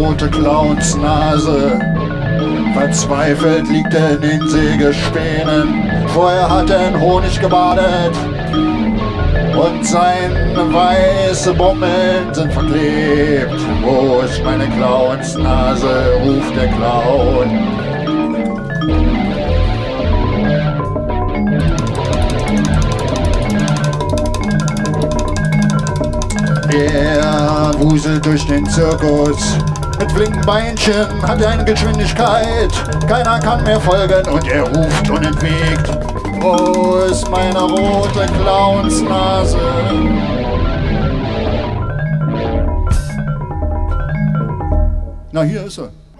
rote Clownsnase. Verzweifelt liegt er in den Sägespänen. Vorher hat er in Honig gebadet und seine weiße Bommeln sind verklebt. Wo ist meine Clownsnase, ruft der Clown. Er wuselt durch den Zirkus. Mit flinken Beinchen hat er eine Geschwindigkeit. Keiner kann mehr folgen und er ruft unentwegt. Wo ist meine rote Clownsnase? Na, hier ist er.